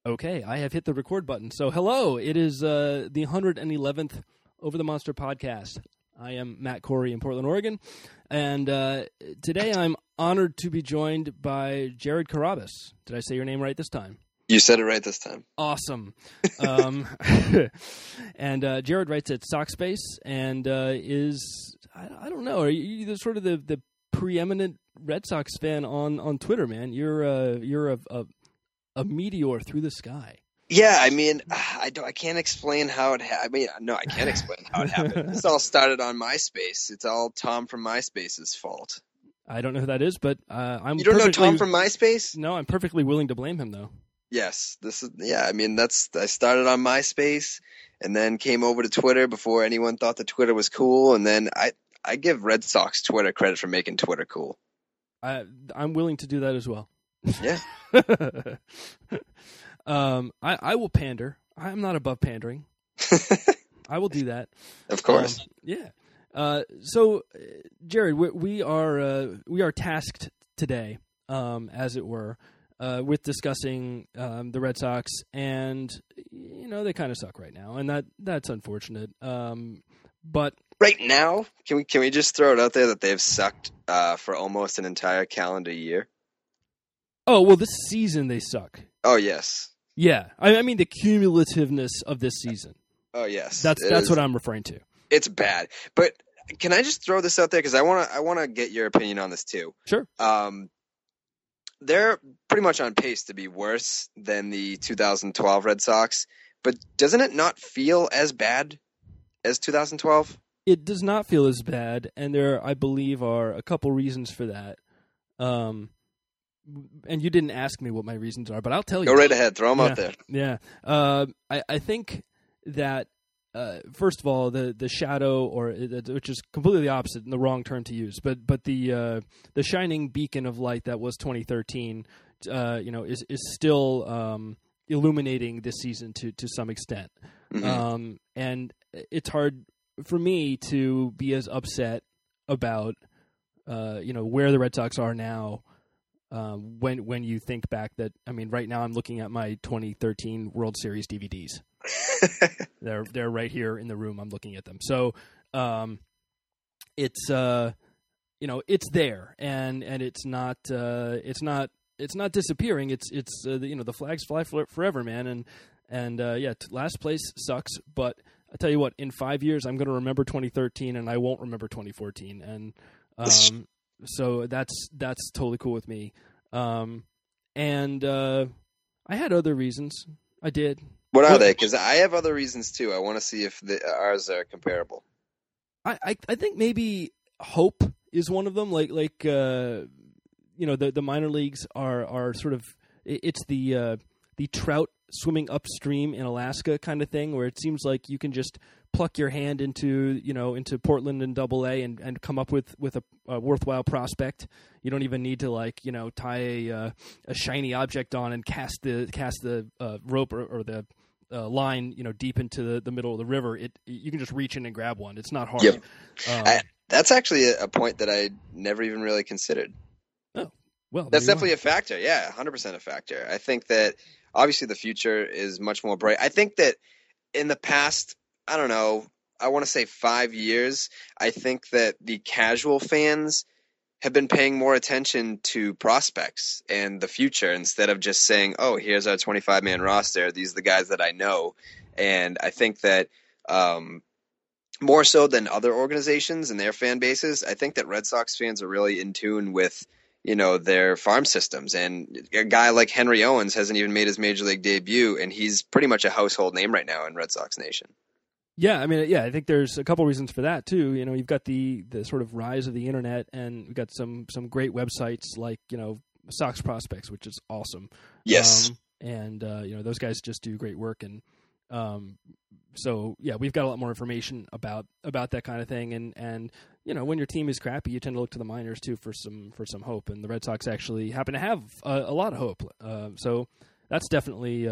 Okay, I have hit the record button. So, hello, it is the 111th Over the Monster podcast. I am Matt Corey in Portland, Oregon, and today I'm honored to be joined by Jared Carabas. Did I say your name right this time? You said it right this time. Awesome. And Jared writes at Sockspace and is, I don't know, are you the sort of the preeminent Red Sox fan on Twitter, man? You're a meteor through the sky. Yeah, I mean, I can't explain how it happened. I can't explain how it happened. This all started on MySpace. It's all Tom from MySpace's fault. I don't know who that is, but I'm. You don't know Tom from MySpace? No, I'm perfectly willing to blame him, though. Yes, I started on MySpace and then came over to Twitter before anyone thought that Twitter was cool, and then I give Red Sox Twitter credit for making Twitter cool. I'm willing to do that as well. Yeah. I will pander. I'm not above pandering. I will do that. Of course. Yeah. So, Jared, we are tasked today, as it were, with discussing the Red Sox, and they kind of suck right now, and that's unfortunate. But right now, can we just throw it out there that they've sucked for almost an entire calendar year? Oh, well, this season they suck. Oh, yes. Yeah. I mean the cumulativeness of this season. Oh, yes. That's what I'm referring to. It's bad. But can I just throw this out there? Because I want to get your opinion on this, too. Sure. They're pretty much on pace to be worse than the 2012 Red Sox. But doesn't it not feel as bad as 2012? It does not feel as bad, and there, I believe, are a couple reasons for that. And you didn't ask me what my reasons are, but I'll tell you. Go right ahead. Throw them out there. Yeah. I think that, first of all, the shadow, which is completely the opposite and the wrong term to use, but the shining beacon of light that was 2013, is still illuminating this season to some extent. Mm-hmm. And it's hard for me to be as upset about, where the Red Sox are now. When you think back that, I mean, right now I'm looking at my 2013 World Series DVDs. They're right here in the room. I'm looking at them. So, it's it's there, and it's not disappearing. It's the flags fly forever, man. And last place sucks, but I tell you what, in 5 years I'm going to remember 2013, and I won't remember 2014, and so that's totally cool with me. And I had other reasons. I did. What are they? Because I have other reasons too. I want to see if ours are comparable. I think maybe hope is one of them. Like the minor leagues are sort of, it's the trout swimming upstream in Alaska kind of thing, where it seems like you can just pluck your hand into Portland and Double-A and come up with a worthwhile prospect. You don't even need to tie a shiny object on and cast the rope or the line deep into the middle of the river. You can just reach in and grab one. It's not hard. Yep. That's actually a point that I never even really considered. Oh, well, that's definitely a factor. Yeah, 100% a factor. I think that obviously the future is much more bright. I think that in the past, I don't know, I want to say 5 years, I think that the casual fans have been paying more attention to prospects and the future instead of just saying, oh, here's our 25-man roster. These are the guys that I know. And I think that more so than other organizations and their fan bases, I think that Red Sox fans are really in tune with their farm systems. And a guy like Henry Owens hasn't even made his major league debut, and he's pretty much a household name right now in Red Sox Nation. Yeah, I mean, I think there's a couple reasons for that too. You've got the sort of rise of the internet, and we've got some great websites like Sox Prospects, which is awesome. Yes, and those guys just do great work, and so yeah, we've got a lot more information about that kind of thing, and when your team is crappy, you tend to look to the minors too for some hope, and the Red Sox actually happen to have a lot of hope. So that's definitely.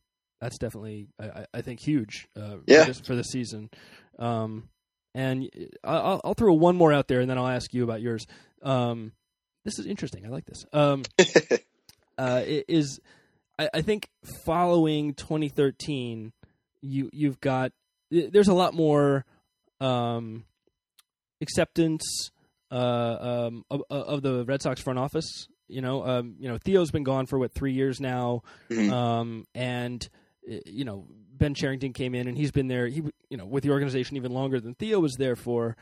I think huge for this season. And I'll throw one more out there, and then I'll ask you about yours. This is interesting. I like this. I think following 2013, you've got there's a lot more acceptance of the Red Sox front office. Theo's been gone for 3 years now, and Ben Cherington came in and he's been there. With the organization even longer than Theo was there for.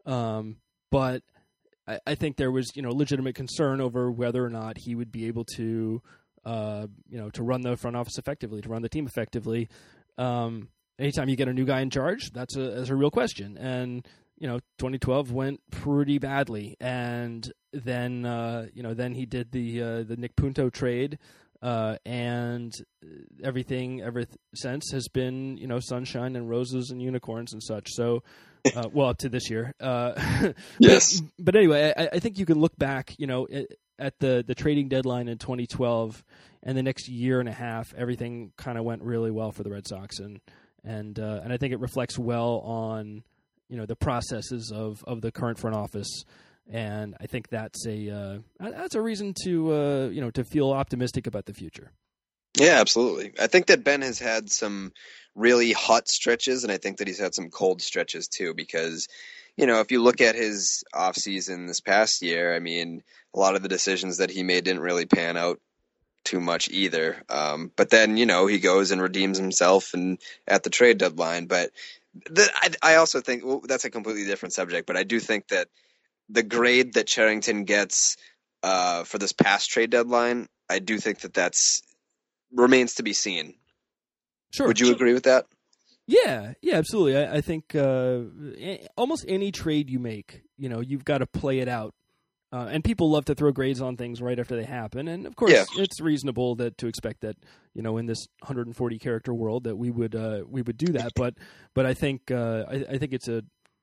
But I think there was legitimate concern over whether or not he would be able to to run the front office effectively, to run the team effectively. Anytime you get a new guy in charge, that's a real question. And 2012 went pretty badly, and then then he did the Nick Punto trade, and everything ever since has been sunshine and roses and unicorns and such. So, up to this year, yes. But anyway, I think you can look back, at the trading deadline in 2012, and the next year and a half, everything kind of went really well for the Red Sox, and I think it reflects well on the processes of the current front office, and I think that's a reason to to feel optimistic about the future. Yeah, absolutely. I think that Ben has had some really hot stretches, and I think that he's had some cold stretches too, because if you look at his offseason this past year, I mean, a lot of the decisions that he made didn't really pan out too much either. But then, he goes and redeems himself and at the trade deadline. But I also think that's a completely different subject, but I do think that the grade that Cherington gets for this past trade deadline, I do think that's remains to be seen. Sure. Would you agree with that? Yeah, absolutely. I think almost any trade you make, you've got to play it out. And people love to throw grades on things right after they happen. And, of course, It's reasonable to expect that, in this 140 character world that we would do that. But I think I think it's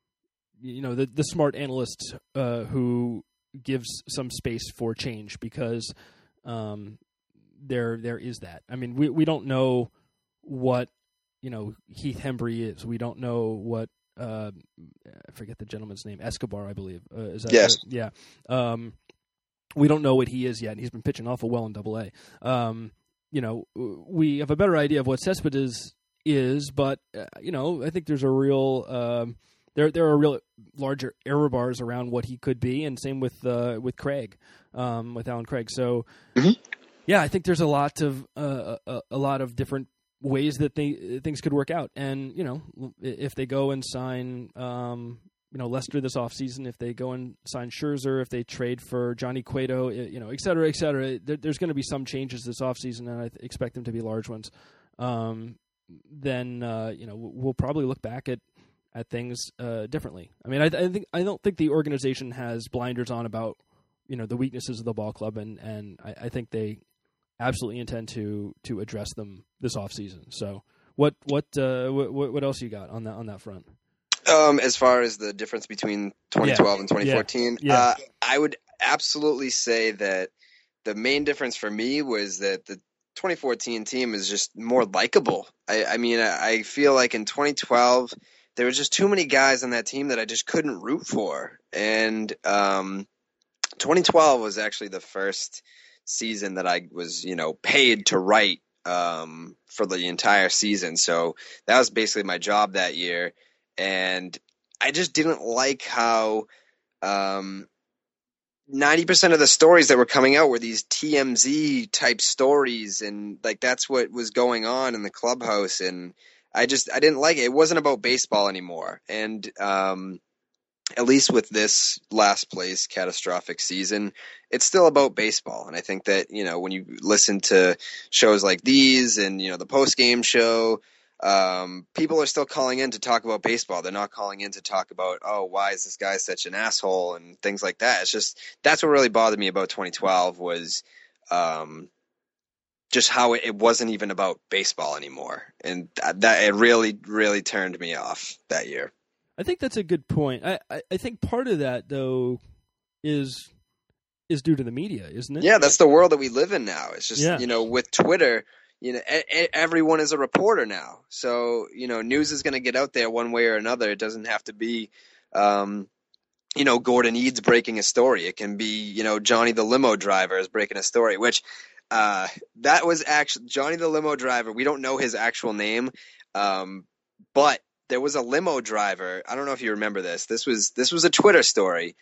the smart analyst who gives some space for change, because there is that. I mean, we don't know what Heath Hembry is. We don't know what I forget the gentleman's name. Escobar, I believe. Is that yes. Right? Yeah. We don't know what he is yet, and he's been pitching awful well in AA. We have a better idea of what Cespedes is, but I think there's a real there are real larger error bars around what he could be, and same with Craig, with Alan Craig. So, I think there's a lot of different ways that things could work out. And, if they go and sign, Lester this offseason, if they go and sign Scherzer, if they trade for Johnny Cueto, et cetera, there's going to be some changes this offseason, and I expect them to be large ones. Then, we'll probably look back at things differently. I mean, I don't think the organization has blinders on about, the weaknesses of the ball club, and I think they absolutely intend to address them this offseason. So what else you got on that front? As far as the difference between 2012 and 2014, I would absolutely say that the main difference for me was that the 2014 team is just more likable. I feel like in 2012 there was just too many guys on that team that I just couldn't root for, and 2012 was actually the first season that I was, paid to write for the entire season. So that was basically my job that year. And I just didn't like how 90% of the stories that were coming out were these TMZ type stories. And like, that's what was going on in the clubhouse. And I didn't like it. It wasn't about baseball anymore. And at least with this last place catastrophic season, it's still about baseball. And I think that, when you listen to shows like these and, the post-game show, people are still calling in to talk about baseball. They're not calling in to talk about, why is this guy such an asshole and things like that. It's just, that's what really bothered me about 2012 was just how it wasn't even about baseball anymore. And that it really, really turned me off that year. I think that's a good point. I think part of that, though, is due to the media, isn't it? Yeah, that's the world that we live in now. It's just, with Twitter, everyone is a reporter now. So, news is going to get out there one way or another. It doesn't have to be, Gordon Eads breaking a story. It can be, Johnny the limo driver is breaking a story, which That was actually Johnny the limo driver. We don't know his actual name, but there was a limo driver. I don't know if you remember this. This was a Twitter story.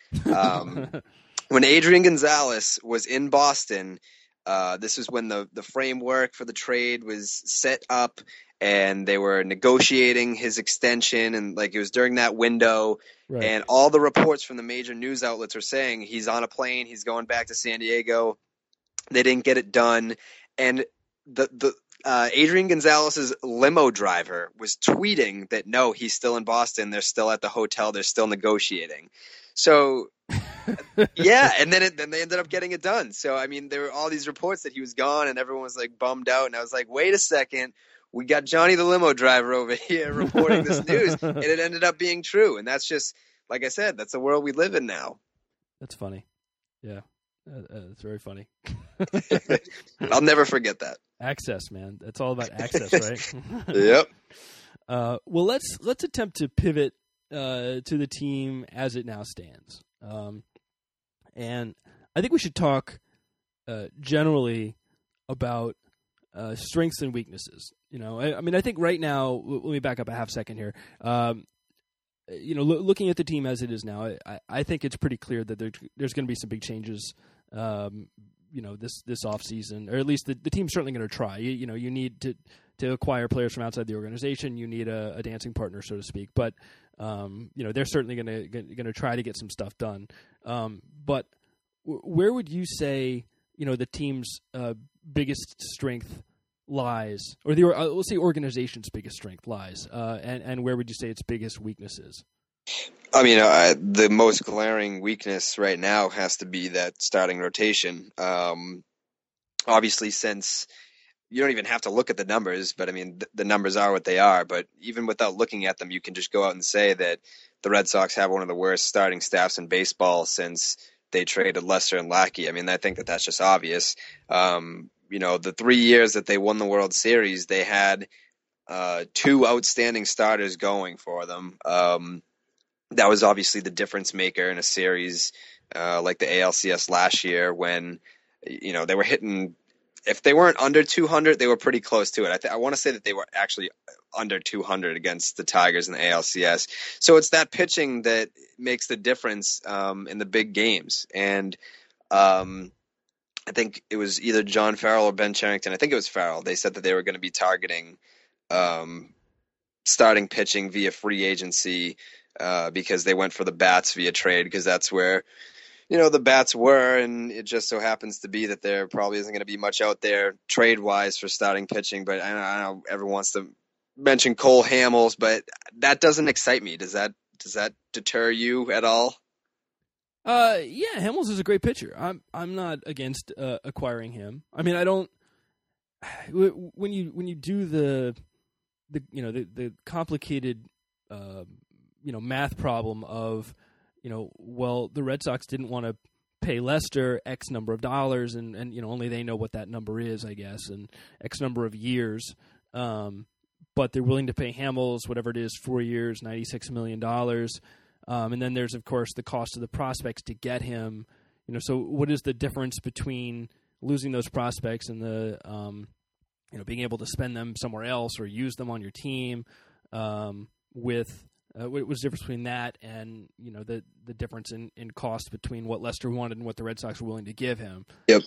When Adrian Gonzalez was in Boston, this was when the framework for the trade was set up, and they were negotiating his extension, and like it was during that window. Right. And all the reports from the major news outlets are saying he's on a plane, he's going back to San Diego. They didn't get it done, and the Adrian Gonzalez's limo driver was tweeting that no, he's still in Boston. They're still at the hotel. They're still negotiating. So, yeah, and then they ended up getting it done. So, I mean, there were all these reports that he was gone, and everyone was like bummed out. And I was like, wait a second, we got Johnny the limo driver over here reporting this news, and it ended up being true. And that's just, like I said, that's the world we live in now. That's funny. Yeah. It's very funny. I'll never forget that. Access, man. It's all about access, right? Yep. Well, let's attempt to pivot to the team as it now stands. And I think we should talk generally about strengths and weaknesses. You know, I mean, I think right now, let me back up a half second here. You know, looking at the team as it is now, I think it's pretty clear that there's going to be some big changes. You know, this off season, or at least the team's certainly going to try. You know, you need to acquire players from outside the organization. You need a dancing partner, so to speak. But you know, they're certainly going to try to get some stuff done. But where would you say, you know, the team's biggest strength lies, or let's say organization's biggest strength lies, and where would you say its biggest weaknesses? I mean, the most glaring weakness right now has to be that starting rotation. Obviously, since you don't even have to look at the numbers, but I mean, the numbers are what they are. But even without looking at them, you can just go out and say that the Red Sox have one of the worst starting staffs in baseball since they traded Lester and Lackey. I mean, I think that's just obvious. You know, the 3 years that they won the World Series, they had two outstanding starters going for them. That was obviously the difference maker in a series like the ALCS last year when, you know, they were hitting, if they weren't under 200, they were pretty close to it. I want to say that they were actually under 200 against the Tigers in the ALCS. So it's that pitching that makes the difference in the big games. And I think it was either John Farrell or Ben Cherington. I think it was Farrell. They said that they were going to be targeting starting pitching via free agency because they went for the bats via trade, because that's where, you know, the bats were, and it just so happens to be that there probably isn't going to be much out there trade-wise for starting pitching. But I know everyone wants to mention Cole Hamels, but that doesn't excite me. Does that deter you at all? Yeah, Hamels is a great pitcher. I'm not against acquiring him. I mean, I don't. When you do the complicated math problem of, well, the Red Sox didn't want to pay Lester X number of dollars, and only they know what that number is, I guess, and X number of years. But they're willing to pay Hamels, whatever it is, 4 years, $96 million. And then there's, of course, the cost of the prospects to get him. So what is the difference between losing those prospects and the being able to spend them somewhere else or use them on your team? What was the difference between that and the difference in cost between what Lester wanted and what the Red Sox were willing to give him? Yep.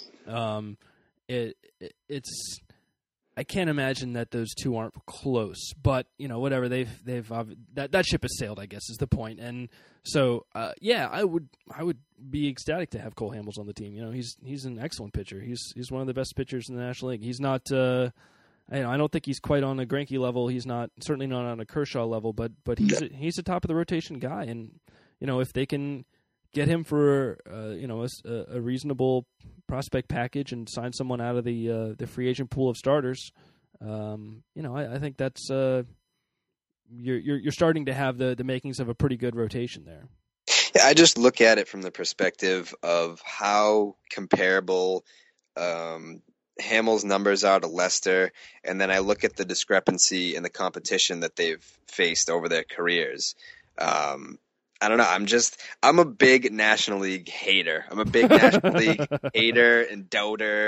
It's I can't imagine that those two aren't close, but whatever, they've that ship has sailed, I guess, is the point. And so I would be ecstatic to have Cole Hamels on the team. He's an excellent pitcher. He's one of the best pitchers in the National League. He's not I don't think he's quite on a Greinke level. He's certainly not on a Kershaw level, but he's a top of the rotation guy. And if they can get him for a reasonable prospect package and sign someone out of the free agent pool of starters, I think that's you're starting to have the makings of a pretty good rotation there. Yeah, I just look at it from the perspective of how comparable Hamels' numbers are to Lester, and then I look at the discrepancy in the competition that they've faced over their careers. I don't know. I'm a big National League hater. I'm a big National League hater and doubter.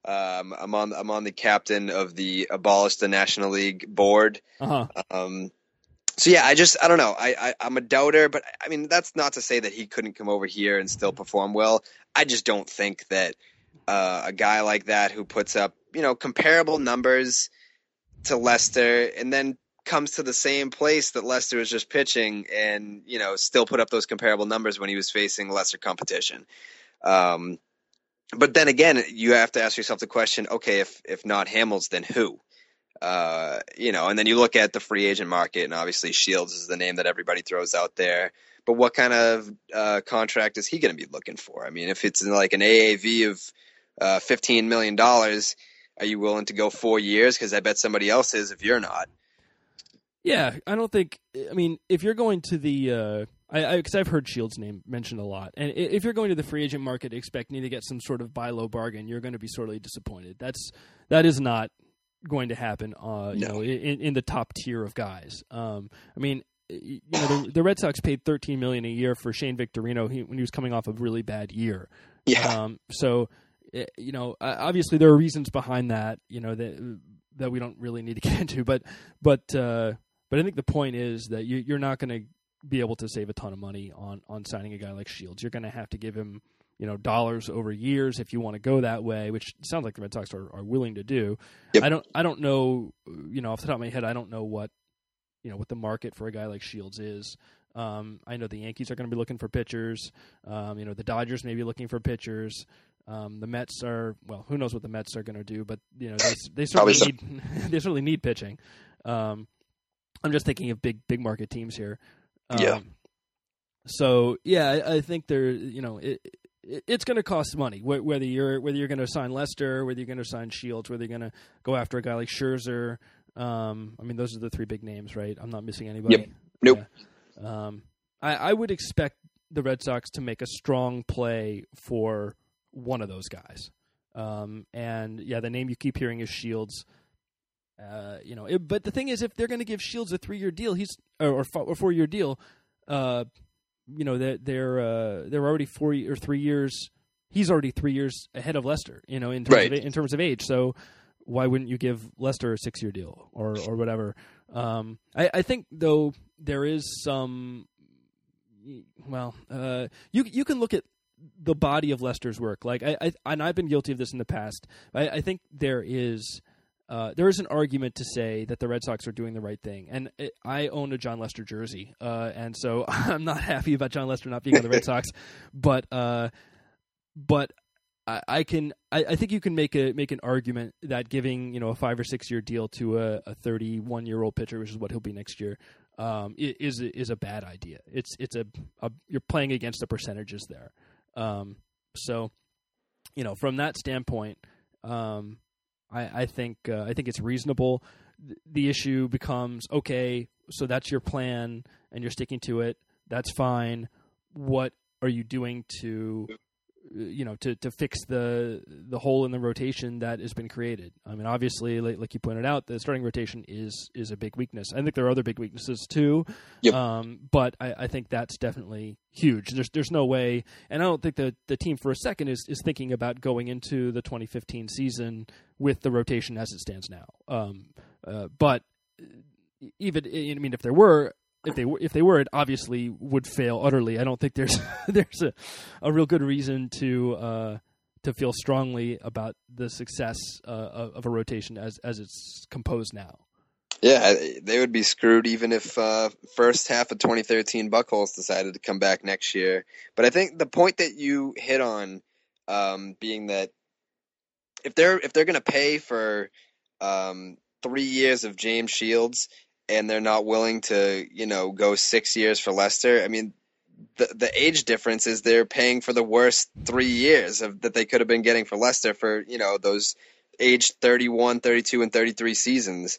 I'm on the captain of the Abolish the National League board. Uh-huh. So yeah, I don't know. I'm a doubter, but I mean that's not to say that he couldn't come over here and still perform well. I just don't think that a guy like that who puts up comparable numbers to Lester and then comes to the same place that Lester was just pitching and still put up those comparable numbers when he was facing lesser competition. But then again, you have to ask yourself the question: okay, if not Hamels, then who? And then you look at the free agent market, and obviously Shields is the name that everybody throws out there. But what kind of contract is he going to be looking for? I mean, if it's like an AAV of $15 million, are you willing to go 4 years? Because I bet somebody else is if you're not. Yeah, I don't think. I mean, if you're going to the, because I've heard Shields' name mentioned a lot, and if you're going to the free agent market expecting to get some sort of buy low bargain, you're going to be sorely disappointed. That is not going to happen. No. In the top tier of guys. I mean, the Red Sox paid $13 million a year for Shane Victorino when he was coming off a really bad year. Yeah. So, obviously there are reasons behind that. That we don't really need to get into, but I think the point is that you're not going to be able to save a ton of money on signing a guy like Shields. You're going to have to give him dollars over years if you want to go that way, which sounds like the Red Sox are willing to do. Yep. I don't know, off the top of my head, I don't know what the market for a guy like Shields is. I know the Yankees are going to be looking for pitchers. The Dodgers may be looking for pitchers. The Mets are, well, who knows what the Mets are going to do, but they certainly need pitching. I'm just thinking of big market teams here. So yeah, I think it's going to cost money whether you're going to sign Lester, whether you're going to sign Shields, whether you're going to go after a guy like Scherzer. I mean, those are the three big names, right? I'm not missing anybody. Yep. Nope. Yeah. I would expect the Red Sox to make a strong play for one of those guys. And yeah, the name you keep hearing is Shields. But the thing is, if they're going to give Shields a 3-year deal, or 4-year deal, they're already 4 or 3 years. He's already 3 years ahead of Lester, in terms of age. So why wouldn't you give Lester a 6-year deal or whatever? I think though there is some. Well, you can look at the body of Lester's work. Like and I've been guilty of this in the past. I think there is an argument to say that the Red Sox are doing the right thing. And I own a John Lester jersey, and so I'm not happy about John Lester not being on the Red Sox. But I think you can make an argument that giving a 5 or 6 year deal to a 31-year-old pitcher, which is what he'll be next year, is a bad idea. It's you're playing against the percentages there. So from that standpoint, I think it's reasonable. The issue becomes, okay, so that's your plan and you're sticking to it. That's fine. What are you doing to fix the hole in the rotation that has been created? I mean, obviously, like you pointed out, the starting rotation is a big weakness. I think there are other big weaknesses too. Yep. But I think that's definitely huge. There's no way, and I don't think the team for a second is thinking about going into the 2015 season with the rotation as it stands now. But even, I mean, if they were, it obviously would fail utterly. I don't think there's a real good reason to feel strongly about the success of a rotation as it's composed now. Yeah, they would be screwed even if first half of 2013 Buckholz decided to come back next year. But I think the point that you hit on, being that if they're going to pay for 3 years of James Shields and they're not willing to go 6 years for Lester, I mean, the age difference is they're paying for the worst 3 years that they could have been getting for Lester for those age 31, 32, and 33 seasons.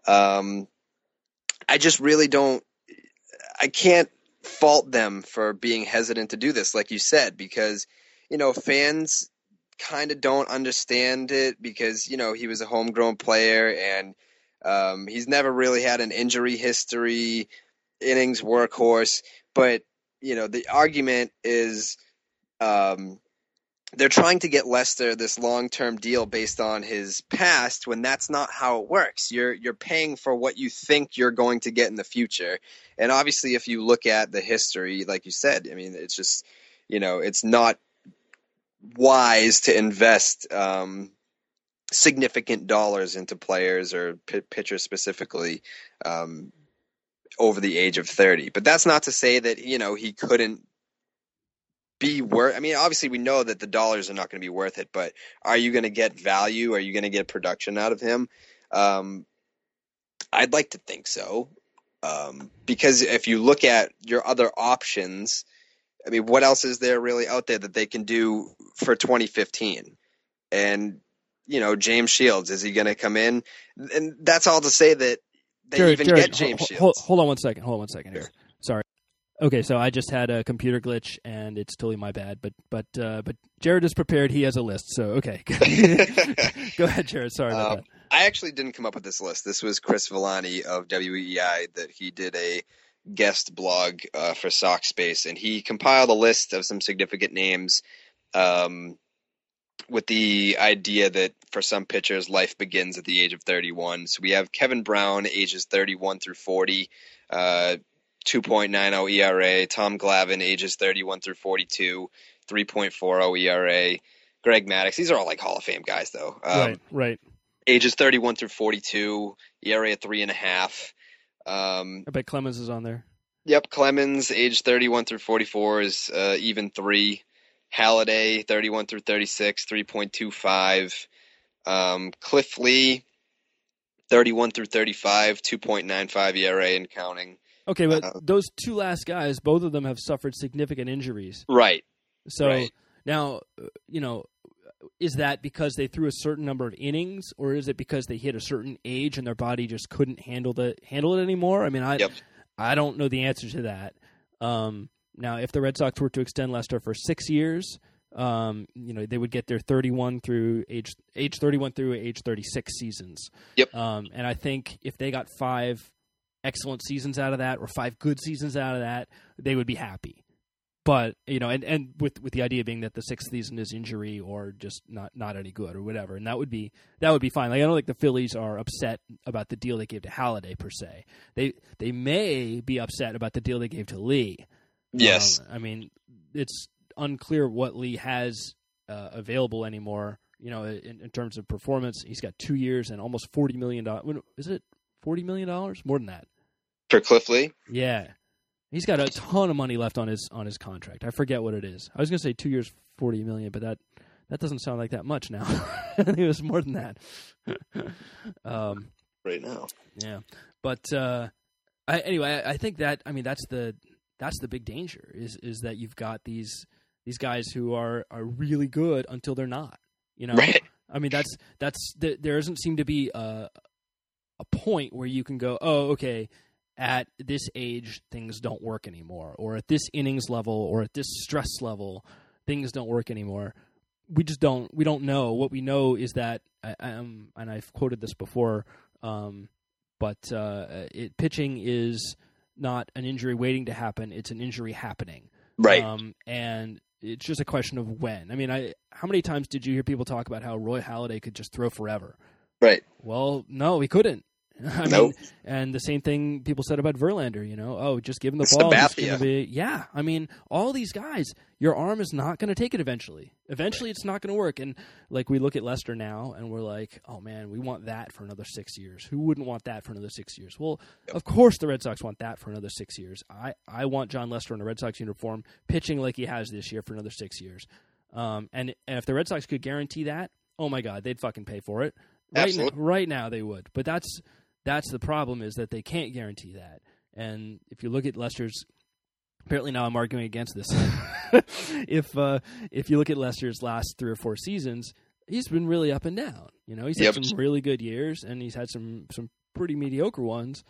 I just really I can't fault them for being hesitant to do this, like you said, because, fans kind of don't understand it because, he was a homegrown player and he's never really had an injury history, innings workhorse. But, the argument is they're trying to get Lester this long-term deal based on his past when that's not how it works. You're paying for what you think you're going to get in the future. And obviously if you look at the history, like you said, I mean, it's just, it's not wise to invest significant dollars into players or pitchers specifically over the age of 30. But that's not to say that, he couldn't be worth. I mean, obviously we know that the dollars are not going to be worth it, but are you going to get value? Are you going to get production out of him? I'd like to think so. Because if you look at your other options, I mean, what else is there really out there that they can do for 2015? And, James Shields, is he going to come in? And that's all to say that they get James Shields. Hold on one second here. Sorry. Okay, so I just had a computer glitch, and it's totally my bad. But Jared is prepared. He has a list. So okay, go ahead, Jared. Sorry about that. I actually didn't come up with this list. This was Chris Villani of WEEI that he did a guest blog for Sox Space, and he compiled a list of some significant names with the idea that for some pitchers, life begins at the age of 31. So we have Kevin Brown, ages 31 through 40. 2.90 ERA. Tom Glavine, ages 31 through 42, 3.40 ERA. Greg Maddux. These are all like Hall of Fame guys, though. Right. Ages 31 through 42, ERA at 3.5. I bet Clemens is on there. Yep, Clemens, age 31 through 44 is even 3. Halladay, 31 through 36, 3.25. Cliff Lee, 31 through 35, 2.95 ERA and counting. Okay, but those two last guys, both of them have suffered significant injuries. Right. So now, is that because they threw a certain number of innings, or is it because they hit a certain age and their body just couldn't handle it anymore? I mean, I don't know the answer to that. Now, if the Red Sox were to extend Lester for 6 years, they would get their 31 through age 31 through age 36 seasons. Yep. And I think if they got 5 excellent seasons out of that, or 5 good seasons out of that, they would be happy. But and with the idea being that the 6th season is injury or just not any good or whatever, and that would be fine. Like, I don't think the Phillies are upset about the deal they gave to Halladay per se. They may be upset about the deal they gave to Lee. Yes. I mean, it's unclear what Lee has available anymore. In terms of performance, he's got 2 years and almost $40 million. Is it $40 million? More than that. For Cliff Lee? Yeah. He's got a ton of money left on his contract. I forget what it is. I was going to say 2 years, $40 million, but that doesn't sound like that much now. I think it was more than that. Right now. Yeah. But anyway, I think that, I mean, that's the big danger is that you've got these guys who are really good until they're not. Right. I mean, there doesn't seem to be a point where you can go, oh, okay, at this age things don't work anymore, or at this innings level, or at this stress level things don't work anymore. We don't know. What we know is that, and I've quoted this before, but pitching is not an injury waiting to happen; it's an injury happening. Right. And it's just a question of when. I mean, how many times did you hear people talk about how Roy Halladay could just throw forever? Right. Well, no, he couldn't. I mean, and the same thing people said about Verlander, just give him the ball. Yeah. I mean, all these guys, your arm is not going to take it eventually. Eventually, It's not going to work. And like, we look at Lester now and we're like, oh man, we want that for another 6 years. Who wouldn't want that for another 6 years? Well, Of course the Red Sox want that for another 6 years. I want John Lester in a Red Sox uniform pitching like he has this year for another 6 years. And if the Red Sox could guarantee that, oh my God, they'd fucking pay for it. Right now they would. But that's the problem, is that they can't guarantee that. And if you look at Lester's, apparently now I'm arguing against this. If you look at Lester's last 3 or 4 seasons, he's been really up and down. He's had some really good years, and he's had some pretty mediocre ones.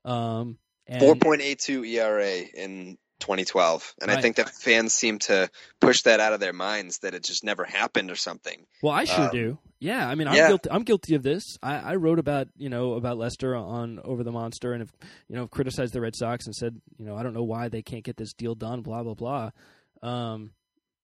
4.82 ERA in 2012, and I think that fans seem to push that out of their minds, that it just never happened or something. Well, I sure do. Yeah, I mean, I'm guilty of this. I wrote about Lester on Over the Monster, and have criticized the Red Sox and said, I don't know why they can't get this deal done, blah blah blah.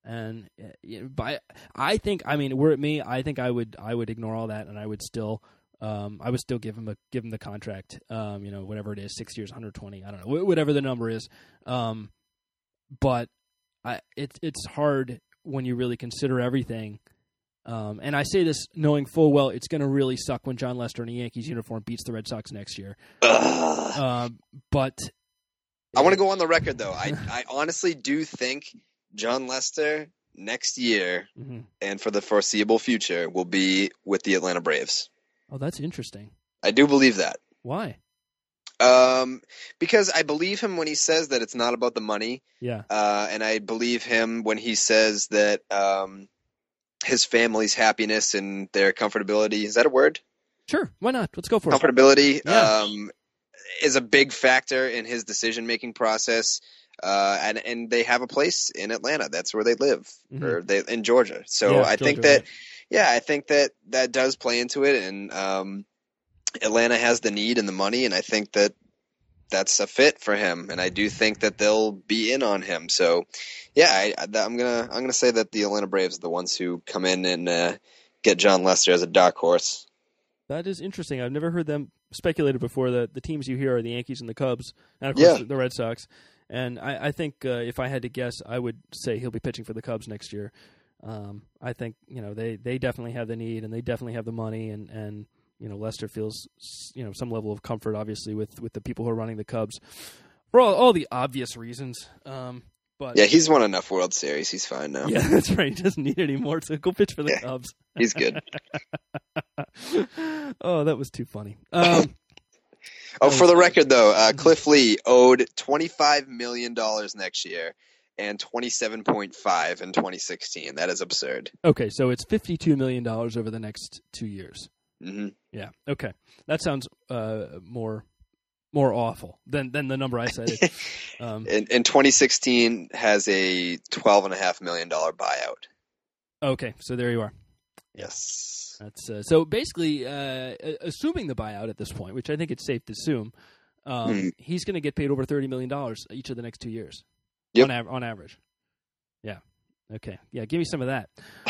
And I think, I mean, were it me, I think I would ignore all that, and I would still give him the contract. Whatever it is, 6 years, 120. I don't know, whatever the number is. But it's hard when you really consider everything. And I say this knowing full well it's going to really suck when John Lester in a Yankees uniform beats the Red Sox next year. But I want to go on the record, though. I honestly do think John Lester next year and for the foreseeable future will be with the Atlanta Braves. Oh, that's interesting. I do believe that. Why? Because I believe him when he says that it's not about the money. Yeah. And I believe him when he says that his family's happiness and their comfortability, is that a word? Sure. Why not? Let's go for it. Comfortability Yeah. is a big factor in his decision-making process. And they have a place in Atlanta. That's where they live, or in Georgia. So Yeah, I Georgia, think that, right. I think that does play into it. And Atlanta has the need and the money, and I think that that's a fit for him. And I do think that they'll be in on him. So, yeah, I'm gonna say that the Atlanta Braves are the ones who come in and get John Lester as a dark horse. That is interesting. I've never heard them speculated before. The teams you hear are the Yankees and the Cubs, and of course the Red Sox. And I think if I had to guess, I would say he'll be pitching for the Cubs next year. I think they definitely have the need, and they definitely have the money, and Lester feels some level of comfort, obviously, with the people who are running the Cubs for all the obvious reasons. But yeah, he's won enough World Series. He's fine now. Yeah, that's right. He doesn't need it anymore, so go pitch for the Cubs. He's good. Oh, that was too funny. For the record, though, Cliff Lee owed $25 million next year and $27.5 million in 2016. That is absurd. Okay, so it's $52 million over the next 2 years. Mm-hmm. Yeah. Okay, that sounds more awful than the number I cited. In 2016 has a $12.5 million buyout. Okay, so there you are. Yes. That's so basically, assuming the buyout at this point, which I think it's safe to assume, he's going to get paid over $30 million each of the next 2 years. Yep. On average. Yeah. Okay. Yeah. Give me some of that.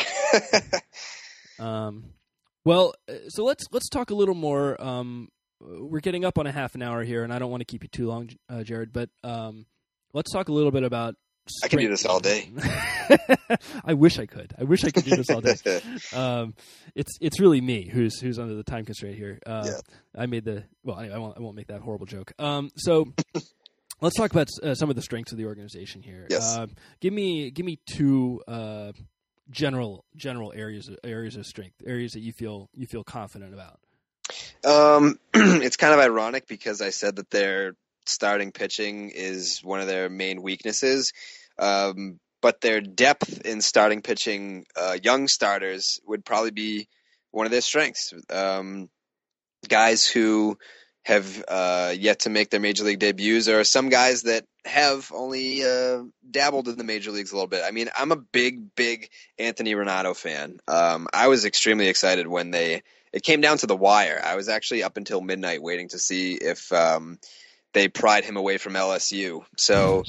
Well, so let's talk a little more. We're getting up on a half an hour here, and I don't want to keep you too long, Jared. But let's talk a little bit about. I can do this all day. I wish I could. I wish I could do this all day. It's really me who's under the time constraint here. I made the anyway, I won't make that horrible joke. So let's talk about some of the strengths of the organization here. Yes. Give me two general areas of strength, areas that you feel confident about. It's kind of ironic because I said that their starting pitching is one of their main weaknesses, but their depth in starting pitching, young starters would probably be one of their strengths. Guys who have yet to make their major league debuts, or some guys that have only dabbled in the major leagues a little bit. I mean, I'm a big Anthony Renato fan. I was extremely excited when it came down to the wire. I was actually up until midnight waiting to see if they pried him away from LSU. So,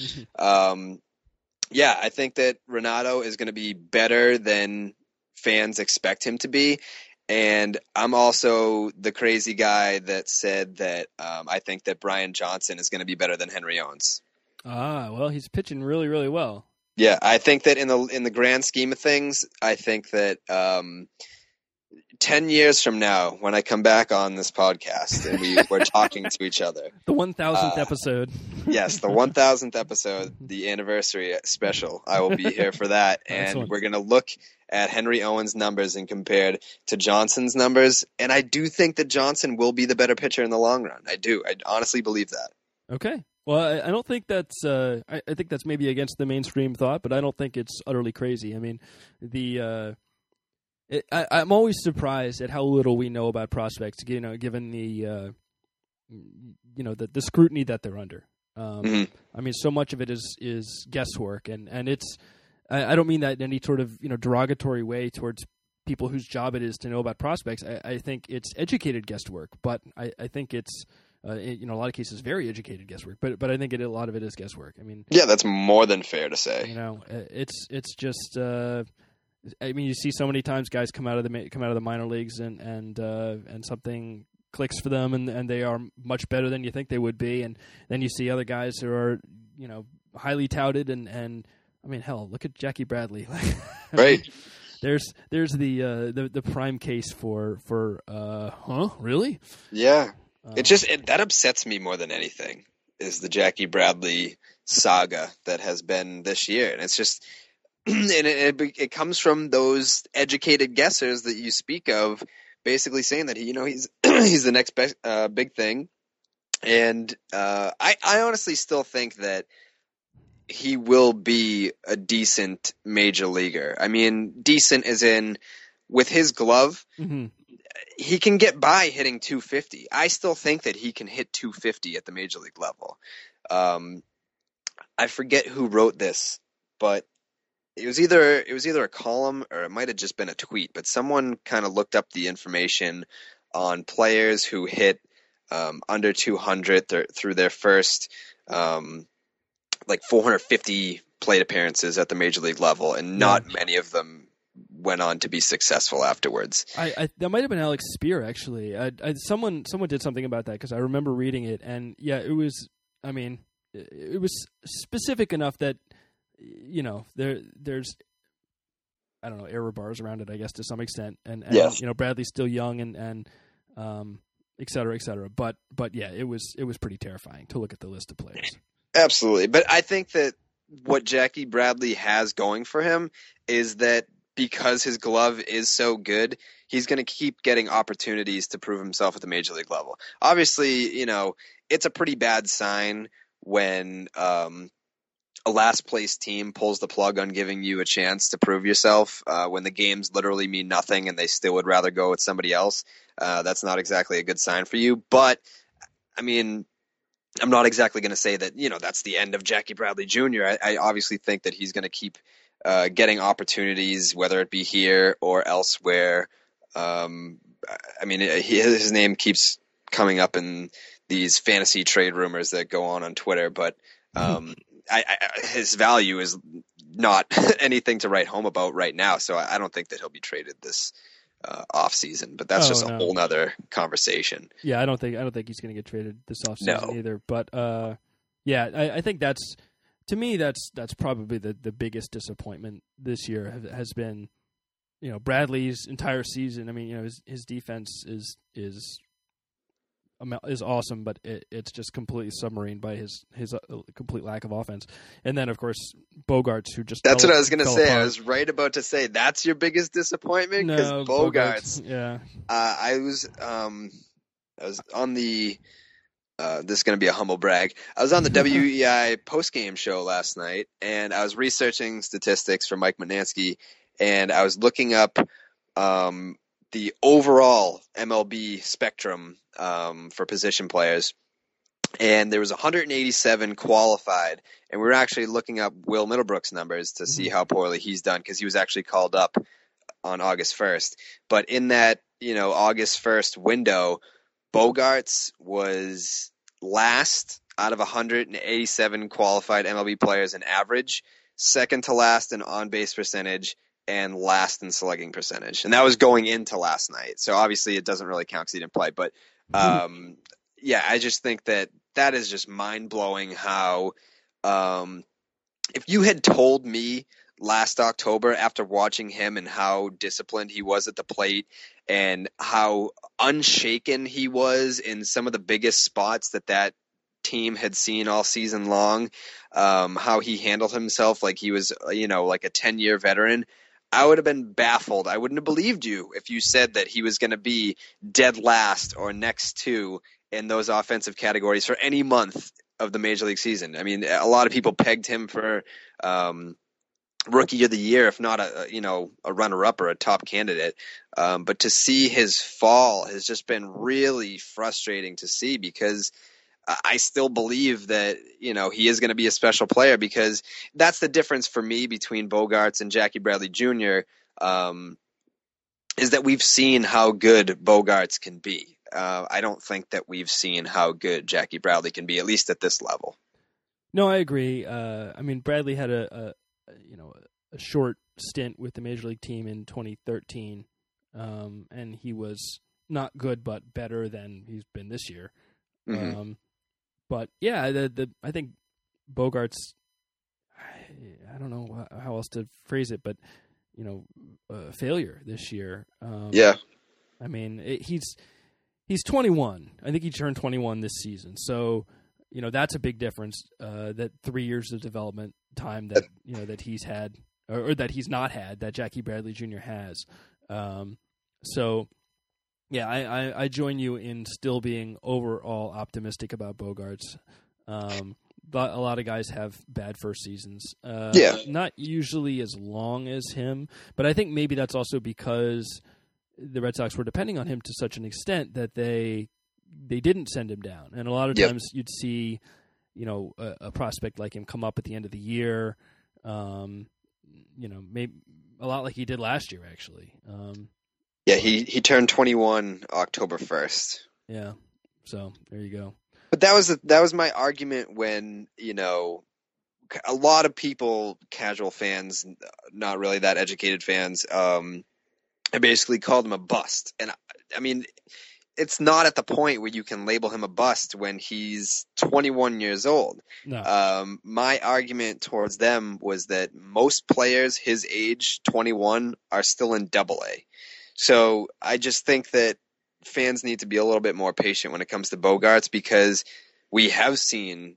I think that Renato is going to be better than fans expect him to be. And I'm also the crazy guy that said that I think that Brian Johnson is going to be better than Henry Owens. Well, he's pitching really, really well. Yeah, I think that in the grand scheme of things, I think that 10 years from now, when I come back on this podcast and we're talking to each other. The 1,000th episode. Yes, the 1,000th episode, the anniversary special. I will be here for that. And we're going to look at Henry Owens' numbers and compared to Johnson's numbers. And I do think that Johnson will be the better pitcher in the long run. I do. I honestly believe that. Okay. Well, I don't think that's I think that's maybe against the mainstream thought, but I don't think it's utterly crazy. I mean, I'm always surprised at how little we know about prospects, given the the scrutiny that they're under. I mean, so much of it is guesswork, and it's I don't mean that in any sort of derogatory way towards people whose job it is to know about prospects. I think it's educated guesswork, but I think it's in a lot of cases, very educated guesswork. But I think a lot of it is guesswork. I mean, yeah, that's more than fair to say. It's just. I mean, you see so many times guys come out of the minor leagues and something clicks for them and they are much better than you think they would be, and then you see other guys who are highly touted and I mean, hell, look at Jackie Bradley. Right. There's the prime case for really? Yeah. That upsets me more than anything is the Jackie Bradley saga that has been this year, and it's just. And it comes from those educated guessers that you speak of, basically saying that he's he's the next big thing, and I honestly still think that he will be a decent major leaguer. I mean, decent as in with his glove, mm-hmm. he can get by hitting 250. I still think that he can hit 250 at the major league level. I forget who wrote this, but. It was either a column or it might have just been a tweet, but someone kind of looked up the information on players who hit under 200 through their first 450 plate appearances at the major league level, and not many of them went on to be successful afterwards. That might have been Alex Spear, actually. Someone did something about that because I remember reading it, and yeah, it was. I mean, it was specific enough that. There's I don't know, error bars around it, I guess, to some extent, and yes. Bradley's still young and et cetera, et cetera. But yeah, it was pretty terrifying to look at the list of players. Absolutely, but I think that what Jackie Bradley has going for him is that because his glove is so good, he's going to keep getting opportunities to prove himself at the major league level. Obviously, it's a pretty bad sign when a last place team pulls the plug on giving you a chance to prove yourself when the games literally mean nothing and they still would rather go with somebody else. That's not exactly a good sign for you. But, I mean, I'm not exactly going to say that, that's the end of Jackie Bradley Jr. I obviously think that he's going to keep getting opportunities, whether it be here or elsewhere. I mean, his name keeps coming up in these fantasy trade rumors that go on Twitter, but his value is not anything to write home about right now, so I don't think that he'll be traded this off season. But that's a whole nother conversation. Yeah, I don't think he's going to get traded this off season either. But I think that's probably the biggest disappointment this year has been Bradley's entire season. I mean, his defense is awesome, but it's just completely submarine by his complete lack of offense. And then, of course, Bogaerts, who just that's what I was going to say. Apart. I was right about to say that's your biggest disappointment because Bogaerts. Yeah, I was on the. This is going to be a humble brag. I was on the WEI postgame show last night, and I was researching statistics for Mike Mutnansky, and I was looking up the overall MLB spectrum for position players, and there was 187 qualified, and we were actually looking up Will Middlebrook's numbers to see how poorly he's done because he was actually called up on August 1st. But in that August 1st window, Bogaerts was last out of 187 qualified MLB players in average, second to last in on-base percentage, and last in slugging percentage. And that was going into last night. So obviously it doesn't really count because he didn't play. But yeah, I just think that is just mind-blowing how if you had told me last October after watching him and how disciplined he was at the plate and how unshaken he was in some of the biggest spots that team had seen all season long, how he handled himself like he was, like a 10-year veteran, I would have been baffled. I wouldn't have believed you if you said that he was going to be dead last or next to in those offensive categories for any month of the Major League season. I mean, a lot of people pegged him for Rookie of the Year, if not a runner-up or a top candidate. But to see his fall has just been really frustrating to see because I still believe that, he is going to be a special player because that's the difference for me between Bogaerts and Jackie Bradley Jr. Is that we've seen how good Bogaerts can be. I don't think that we've seen how good Jackie Bradley can be, at least at this level. No, I agree. I mean, Bradley had a short stint with the Major League team in 2013, and he was not good, but better than he's been this year. Mm-hmm. But yeah, I think Bogaerts, I don't know how else to phrase it, but failure this year. Yeah. I mean, he's 21. I think he turned 21 this season. So, that's a big difference. That 3 years of development time that he's had or that he's not had, that Jackie Bradley Jr. has. So, yeah, I join you in still being overall optimistic about Bogaerts. But a lot of guys have bad first seasons. Not usually as long as him, but I think maybe that's also because the Red Sox were depending on him to such an extent that they didn't send him down. And a lot of times you'd see, a prospect like him come up at the end of the year, maybe a lot like he did last year, actually. He turned 21 October 1st. Yeah, so there you go. But that was my argument when, a lot of people, casual fans, not really that educated fans, I basically called him a bust. And I mean, it's not at the point where you can label him a bust when he's 21 years old. No. My argument towards them was that most players his age, 21, are still in Double-A. So I just think that fans need to be a little bit more patient when it comes to Bogaerts, because we have seen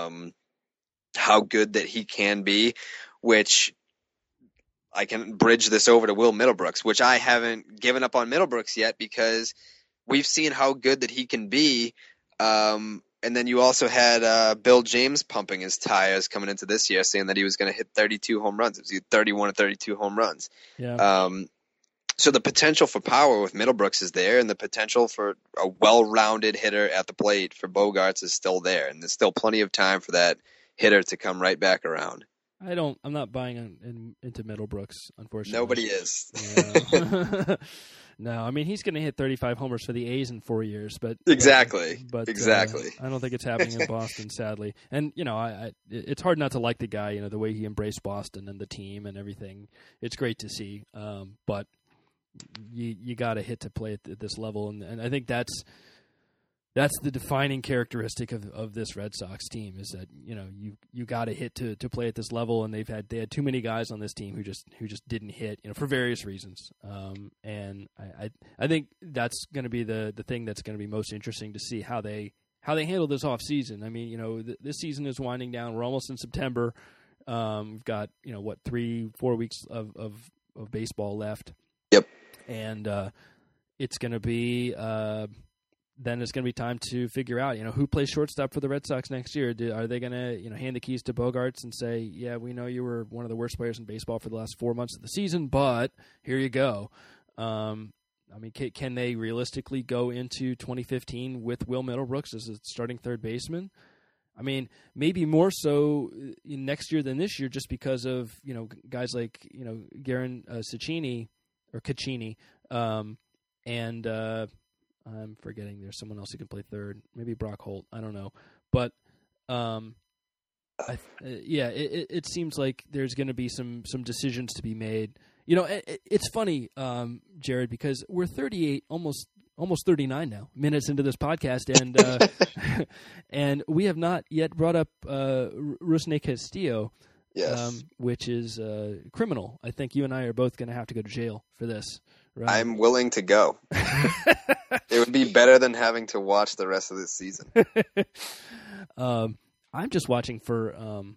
how good that he can be, which I can bridge this over to Will Middlebrooks, which I haven't given up on Middlebrooks yet, because we've seen how good that he can be. And then you also had Bill James pumping his tires coming into this year, saying that he was going to hit 32 home runs. It was 31 or 32 home runs. Yeah. So the potential for power with Middlebrooks is there, and the potential for a well-rounded hitter at the plate for Bogaerts is still there, and there's still plenty of time for that hitter to come right back around. I'm not buying into Middlebrooks, unfortunately. Nobody is. Yeah. No, I mean, he's going to hit 35 homers for the A's in 4 years, but exactly. I don't think it's happening in Boston, sadly. And it's hard not to like the guy. The way he embraced Boston and the team and everything. It's great to see, but you got to hit to play at this level, and I think that's the defining characteristic of this Red Sox team, is that you got to hit to play at this level, and they had too many guys on this team who just didn't hit, for various reasons. And I think that's going to be the thing that's going to be most interesting to see how they handle this off season. I mean, this season is winding down. We're almost in September. We've got 3-4 weeks of baseball left. Yep. And it's going to be. Then it's going to be time to figure out, who plays shortstop for the Red Sox next year. Are they going to, hand the keys to Bogaerts and say, yeah, we know you were one of the worst players in baseball for the last 4 months of the season, but here you go. I mean, can they realistically go into 2015 with Will Middlebrooks as a starting third baseman? I mean, maybe more so next year than this year, just because of, guys like, Garen Cecchini or Caccini, and I'm forgetting there's someone else who can play third. Maybe Brock Holt. I don't know. But, it seems like there's going to be some decisions to be made. It's funny, Jared, because we're 38, almost 39 now, minutes into this podcast, and and we have not yet brought up Rusney Castillo, yes, which is criminal. I think you and I are both going to have to go to jail for this. Right? I'm willing to go. It would be better than having to watch the rest of this season. I'm just watching for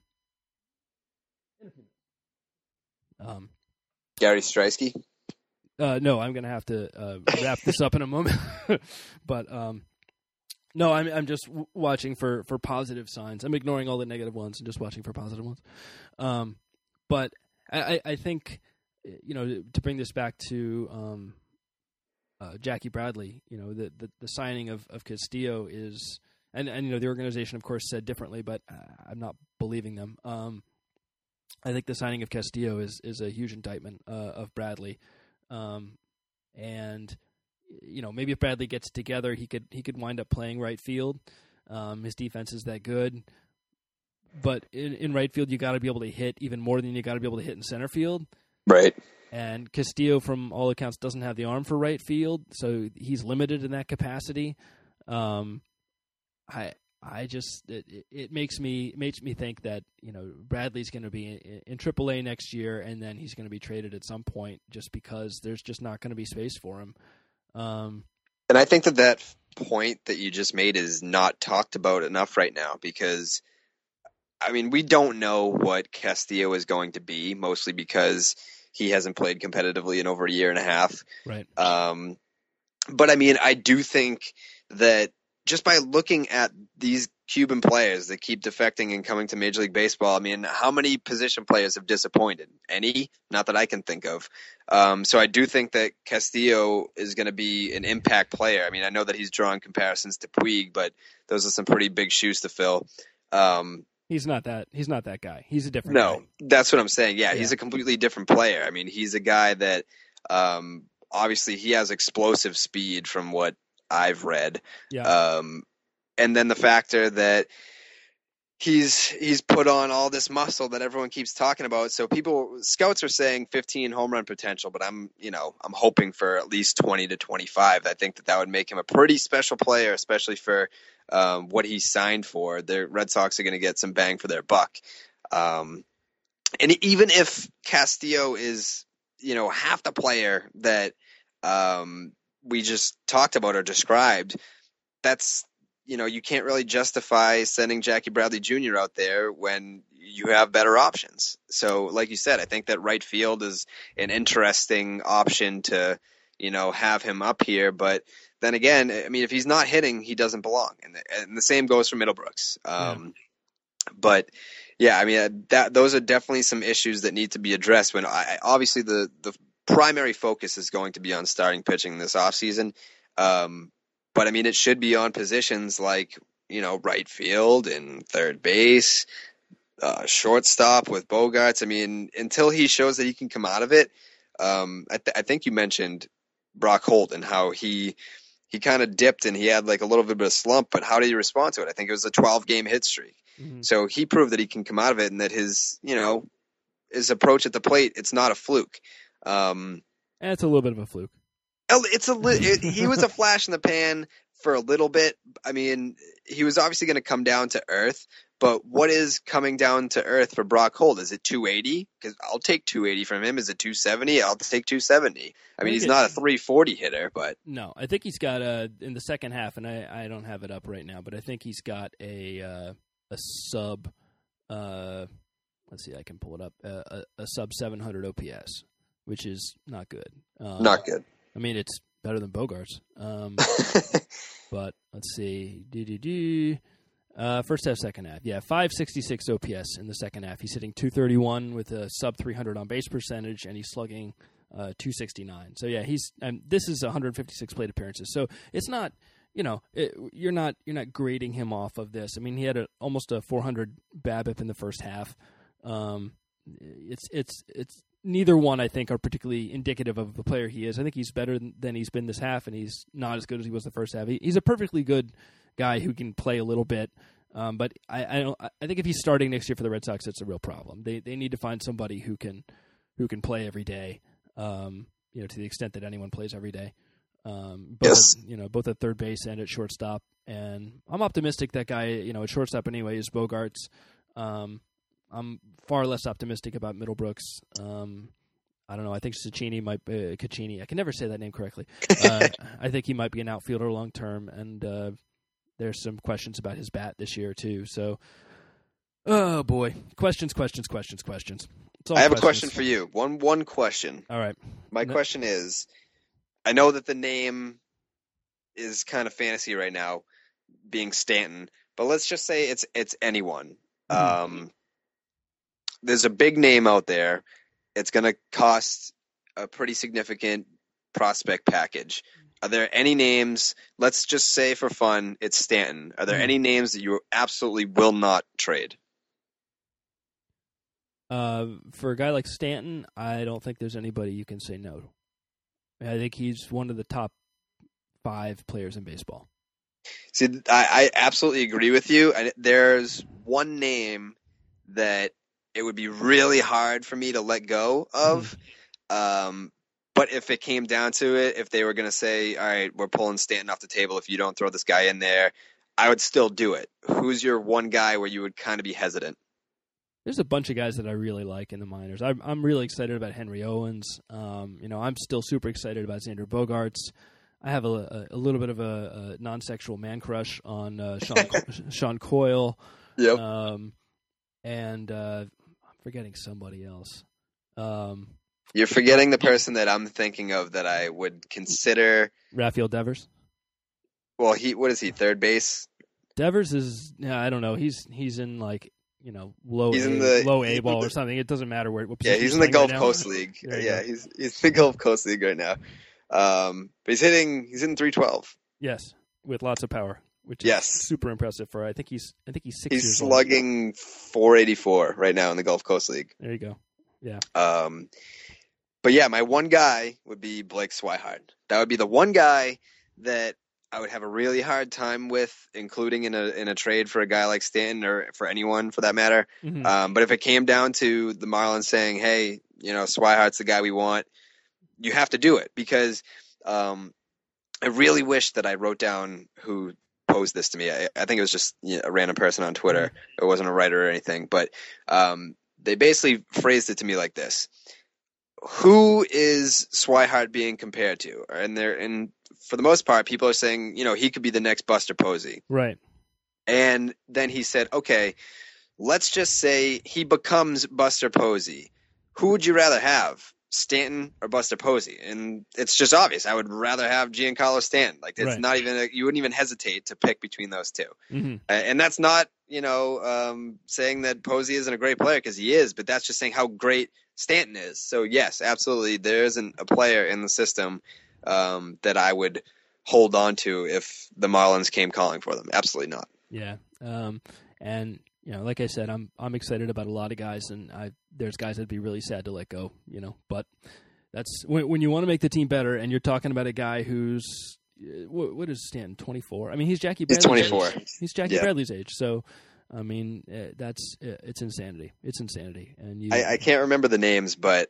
Gary Streisky. No, I'm going to have to wrap this up in a moment. But no, I'm just watching for positive signs. I'm ignoring all the negative ones and just watching for positive ones. But I think, to bring this back to Jackie Bradley, the signing of Castillo is, and the organization, of course, said differently, but I'm not believing them. I think the signing of Castillo is a huge indictment of Bradley. And, maybe if Bradley gets it together, he could wind up playing right field. His defense is that good. But in right field, you got to be able to hit even more than you got to be able to hit in center field. Right. And Castillo, from all accounts, doesn't have the arm for right field, so he's limited in that capacity. It makes me think that Bradley's going to be in AAA next year, and then he's going to be traded at some point, just because there's just not going to be space for him. And I think that point that you just made is not talked about enough right now, because I mean, we don't know what Castillo is going to be, mostly because he hasn't played competitively in over a year and a half. Right. But I mean, I do think that just by looking at these Cuban players that keep defecting and coming to Major League Baseball, I mean, how many position players have disappointed? Any? Not that I can think of. So I do think that Castillo is going to be an impact player. I mean, I know that he's drawing comparisons to Puig, but those are some pretty big shoes to fill. He's not that guy. He's a different guy. No, that's what I'm saying. Yeah, he's a completely different player. I mean, he's a guy that obviously he has explosive speed from what I've read. Yeah. And then the factor that he's put on all this muscle that everyone keeps talking about. So scouts are saying 15 home run potential, but I'm hoping for at least 20 to 25. I think that would make him a pretty special player, especially for what he signed for. The Red Sox are going to get some bang for their buck. And even if Castillo is, half the player that we just talked about or described, that's, you can't really justify sending Jackie Bradley Jr. out there when you have better options. So like you said, I think that right field is an interesting option to, have him up here. But then again, I mean, if he's not hitting, he doesn't belong. And the same goes for Middlebrooks. But yeah, I mean, those are definitely some issues that need to be addressed when obviously the primary focus is going to be on starting pitching this offseason. But I mean, it should be on positions like, right field and third base, shortstop with Bogaerts. I mean, until he shows that he can come out of it, I think you mentioned Brock Holt and how he kind of dipped and he had like a little bit of a slump, but how did he respond to it? I think it was a 12-game hit streak. Mm-hmm. So he proved that he can come out of it and that his approach at the plate, it's not a fluke. And it's a little bit of a fluke. He was a flash in the pan for a little bit. I mean, he was obviously going to come down to earth, but what is coming down to earth for Brock Holt? Is it 280? Because I'll take 280 from him. Is it 270? I'll take 270. I mean, he's not a 340 hitter, but no, I think he's got in the second half, and I don't have it up right now, but I think he's got a sub. Let's see, I can pull it up. A sub 700 OPS, which is not good. Not good. I mean, it's better than Bogaerts. But let's see. First half, second half. Yeah, 566 OPS in the second half. He's hitting 231 with a sub 300 on base percentage, and he's slugging 269. So yeah, this is 156 plate appearances. So it's not, you're not grading him off of this. I mean, he had almost a 400 BABIP in the first half. It's neither one, I think, are particularly indicative of the player he is. I think he's better than he's been this half, and he's not as good as he was the first half. He's a perfectly good guy who can play a little bit, but I think if he's starting next year for the Red Sox, it's a real problem. They need to find somebody who can play every day, to the extent that anyone plays every day. Both at third base and at shortstop. And I'm optimistic that guy, at shortstop anyway, is Bogaerts. I'm far less optimistic about Middlebrooks. I don't know. I think Caccini might be Caccini. I can never say that name correctly. I think he might be an outfielder long term, and there's some questions about his bat this year too. So, oh boy, questions. I have a question for you. One question. All right. My question is, I know that the name is kind of fantasy right now, being Stanton, but let's just say it's anyone. Mm-hmm. There's a big name out there. It's going to cost a pretty significant prospect package. Are there any names, let's just say for fun, it's Stanton. Are there any names that you absolutely will not trade? For a guy like Stanton, I don't think there's anybody you can say no. I think he's one of the top 5 players in baseball. See, I absolutely agree with you. There's one name that it would be really hard for me to let go of. But if it came down to it, if they were going to say, all right, we're pulling Stanton off the table if you don't throw this guy in there, I would still do it. Who's your one guy where you would kind of be hesitant? There's a bunch of guys that I really like in the minors. I'm really excited about Henry Owens. I'm still super excited about Xander Bogaerts. I have a little bit of a non-sexual man crush on Sean Coyle. Yep. And I'm forgetting somebody else. You're forgetting the person that I'm thinking of that I would consider. Rafael Devers. Well, what is he? Third base. Devers is, I don't know. He's in like, low A ball or something. It doesn't matter what position. Yeah, he's in the Gulf Coast League. Yeah, he's in the Gulf Coast League right now. But he's hitting 312. Yes, with lots of power, which is super impressive for. I think he's 6 years old. He's slugging 484 right now in the Gulf Coast League. There you go. Yeah. But yeah, my one guy would be Blake Swihart. That would be the one guy that I would have a really hard time with including in a trade for a guy like Stanton or for anyone for that matter. Mm-hmm. But if it came down to the Marlins saying, hey, Swihart's the guy we want, you have to do it because I really wish that I wrote down who posed this to me. I think it was just a random person on Twitter. It wasn't a writer or anything, but they basically phrased it to me like this. Who is Swihart being compared to? And for the most part, people are saying, he could be the next Buster Posey. Right. And then he said, okay, let's just say he becomes Buster Posey. Who would you rather have, Stanton or Buster Posey? And it's just obvious. I would rather have Giancarlo Stanton. Like, it's not even you wouldn't even hesitate to pick between those two. Mm-hmm. And that's not, saying that Posey isn't a great player, because he is, but that's just saying how great Stanton is. So yes, absolutely, there isn't a player in the system that I would hold on to if the Marlins came calling for them. Absolutely not. Yeah. And like I said, I'm excited about a lot of guys, and there's guys that'd be really sad to let go. But that's when you want to make the team better, and you're talking about a guy who's what is Stanton, 24? I mean, he's Jackie Bradley's 24. age. He's Jackie Bradley's age. So, I mean, it's insanity. It's insanity. And I can't remember the names, but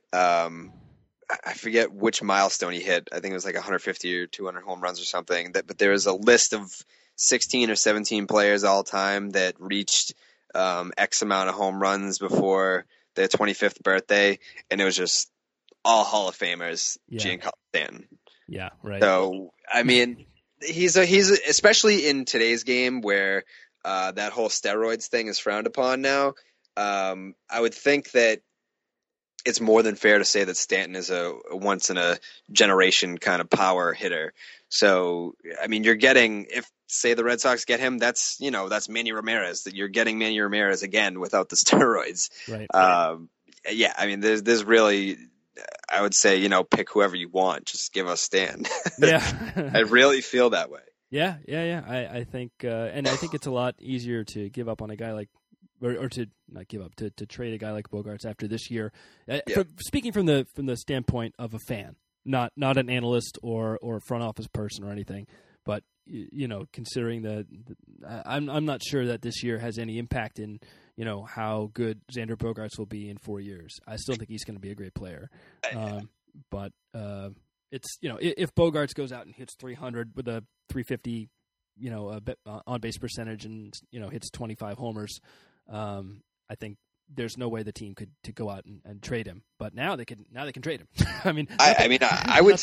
I forget which milestone he hit. I think it was like 150 or 200 home runs or something. But there was a list of 16 or 17 players all time that reached X amount of home runs before their 25th birthday, and it was just all Hall of Famers. Giancarlo Stanton. Yeah, right. So I mean, he's especially in today's game where that whole steroids thing is frowned upon now. I would think that it's more than fair to say that Stanton is a once in a generation kind of power hitter. So, I mean, you're getting, if say the Red Sox get him, that's Manny Ramirez, that you're getting Manny Ramirez again without the steroids. Right. Yeah. I mean, there's really, I would say, pick whoever you want. Just give us Stan. Yeah. I really feel that way. Yeah. I think, and I think it's a lot easier to give up on a guy like, or to not give up, to trade a guy like Bogaerts after this year. Speaking from the standpoint of a fan, not an analyst or a front office person or anything, but considering I'm not sure that this year has any impact in how good Xander Bogaerts will be in 4 years. I still think he's going to be a great player, but it's if Bogaerts goes out and hits 300 with a 350 on base percentage and hits 25 homers. I think there's no way the team could go out and trade him, but now they can trade him. I would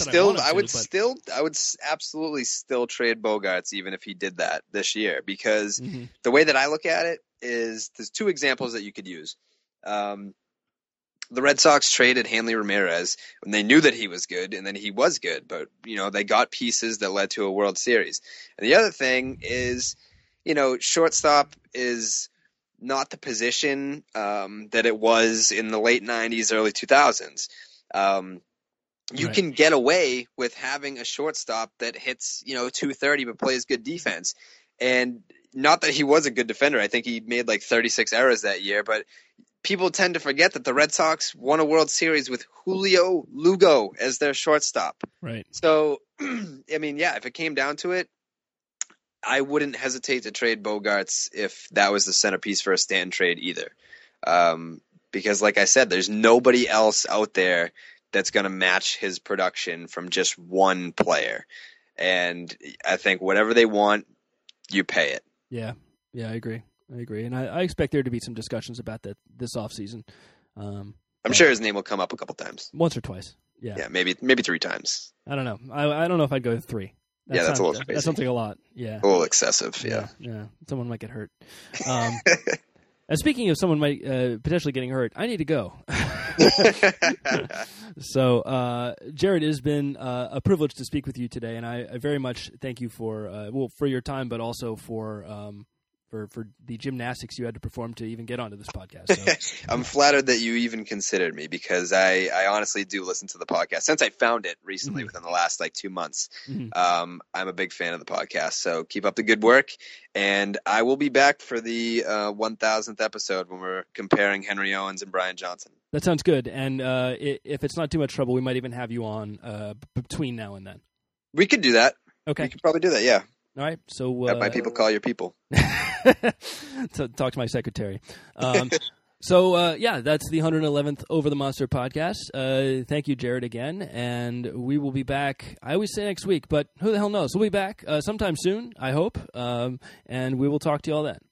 absolutely still trade Bogaerts even if he did that this year, because the way that I look at it is there's two examples that you could use. The Red Sox traded Hanley Ramirez when they knew that he was good, and then he was good, but they got pieces that led to a World Series. And the other thing is, shortstop is not the position that it was in the late 90s, early 2000s. You can get away with having a shortstop that hits 230 but plays good defense. And not that he was a good defender. I think he made like 36 errors that year, but people tend to forget that the Red Sox won a World Series with Julio Lugo as their shortstop. Right. So, I mean, yeah, if it came down to it, I wouldn't hesitate to trade Bogarts if that was the centerpiece for a Stanton trade either. Because like I said, there's nobody else out there that's going to match his production from just one player. And I think whatever they want, you pay it. Yeah, I agree. And I expect there to be some discussions about that this offseason. I'm sure his name will come up a couple times. Once or twice. Yeah, maybe 3 times. I don't know. I don't know if I'd go to 3. That's a little crazy. That sounds like a lot. Yeah, a little excessive. Yeah. Someone might get hurt. And speaking of someone might potentially getting hurt, I need to go. So, Jared, it has been a privilege to speak with you today, and I very much thank you for your time, but also for the gymnastics you had to perform to even get onto this podcast. So. I'm flattered that you even considered me, because I honestly do listen to the podcast since I found it recently within the last 2 months. I'm a big fan of the podcast, so keep up the good work. And I will be back for the 1000th episode when we're comparing Henry Owens and Brian Johnson. That sounds good. And if it's not too much trouble, we might even have you on between now and then. We could do that. Okay. We could probably do that, yeah. All right. So have my people call your people. So talk to my secretary. So that's the 111th Over the Monster podcast. Thank you, Jared, again. And we will be back, I always say next week, but who the hell knows? We'll be back sometime soon, I hope. And we will talk to you all then.